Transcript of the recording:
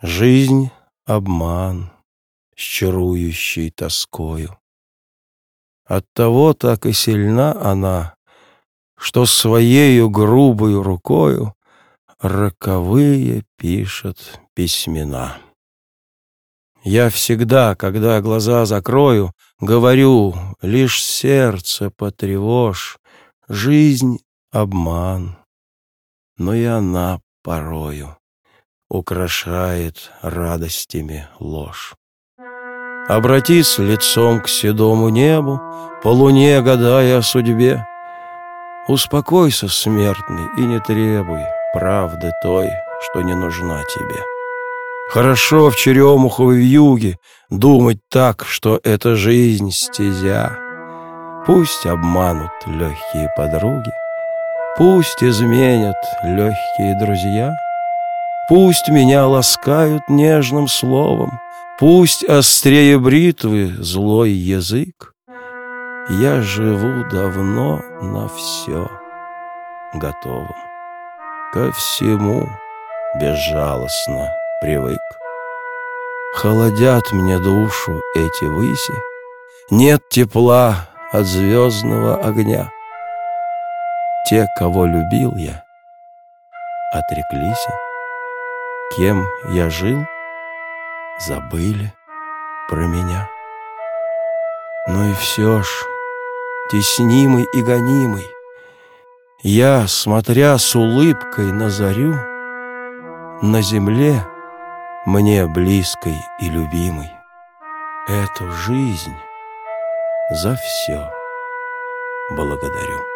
Жизнь — обман с чарующей тоскою. Оттого так и сильна она, что своею грубою рукою роковые пишет письмена. Я всегда, когда глаза закрою, говорю: лишь сердце потревожь, жизнь — обман, но и она порою украшает радостями ложь. Обратись лицом к седому небу, по луне гадая о судьбе. Успокойся, смертный, и не требуй правды той, что не нужна тебе. Хорошо в черемуховой вьюге думать так, что это жизнь стезя. Пусть обманут легкие подруги, пусть изменят легкие друзья, пусть меня ласкают нежным словом, пусть острее бритвы злой язык. Я живу давно на все готовым, ко всему безжалостно привык. Холодят мне душу эти выси, нет тепла от звездного огня. Те, кого любил я, отреклись, кем я жил, забыли про меня. Ну и все ж, теснимый и гонимый, я, смотря с улыбкой на зарю, на земле, мне близкой и любимой, эту жизнь за все благодарю.